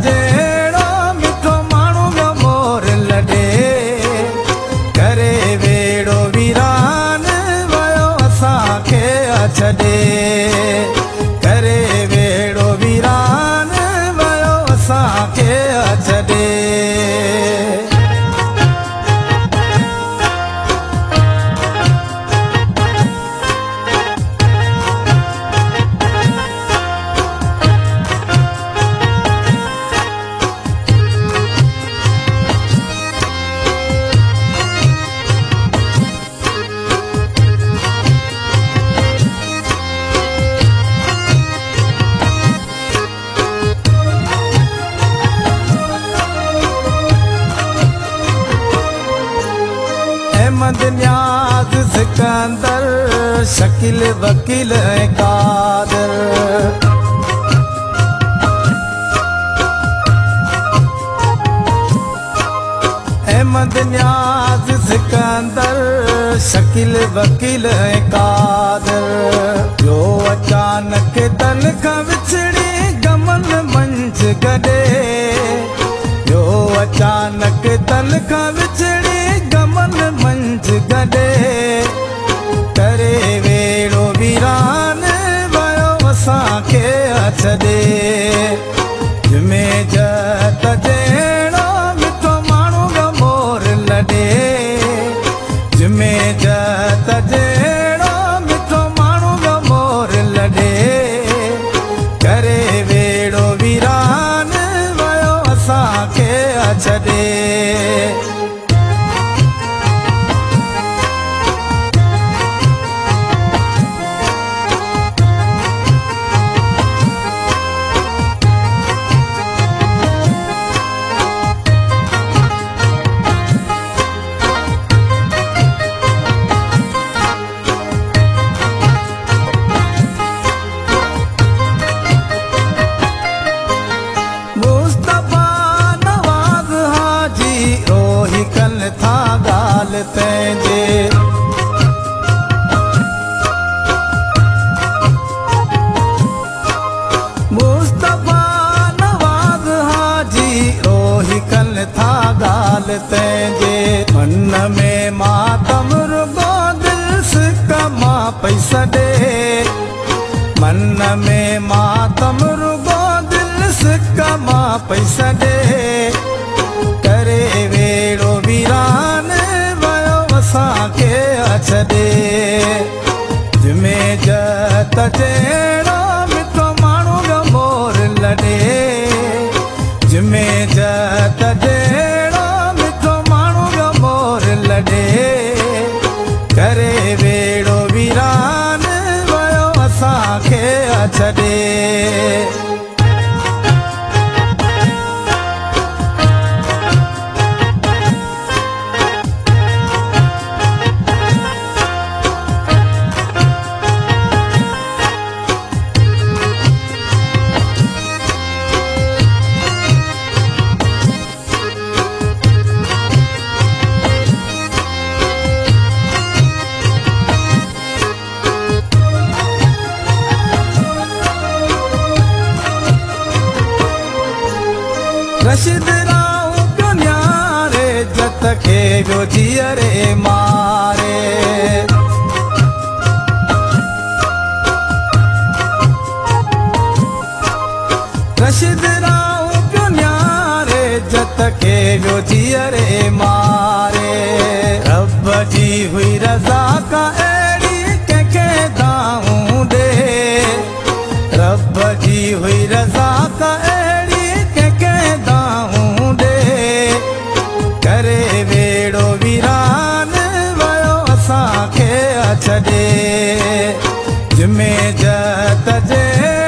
जहिड़ो मिठो माण्हू ॿियो मोर लॾे करे वेड़ो वीरान वियो असांखे छॾे करे वेड़ो वीरान वियो असांखे छॾे अहमद न्याज़ सिकंदर शकील वकील ऐं कादर अहमद न्याज़ सिकंदर शकील वकील ऐं कादर जो अचानक तन खां विछड़ी गमन मंझ गॾे जो अचानक तन खां विछड़ी गमन मंझ गॾे करे वेड़ो वीरान वियो असांखे छॾे में जत जहिड़ो मिठो माण्हू ॿियो मोर लॾे में जत जहिड़ो मिठो माण्हू ॿियो मोर लॾे करे वेड़ो वीरान वियो असांखे छॾे था ॻाल्हि तंहिंजे मुस्तफ़ा नवाज़ हाजी रोही कल था ॻाल्हि तंहिंजे मन में मातम रुगो दिलि सिक मां पई सॾे मन में मातम रुगो दिलि सिक मां पई सॾे करे वेड़ो वीरान वियो असांखे छॾे में जत जहिड़ो मिठो माण्हू ॿियो मोर लॾे में जत जहिड़ो मिठो माण्हू ॿियो मोर लॾे करे वेड़ो वीरान वियो असांखे छॾे रशीद राव पियो न्यारे जत खे वियो जीअरे मारे रशीद राव पियो न्यारे जत खे वियो जीअरे मारे रब जी हुई रज़ा का अहिड़ी कंहिंखे दाऊं ॾे रब जी हुई रज़ा का करे वेड़ो वीरान वियो असांखे छॾे में जत जे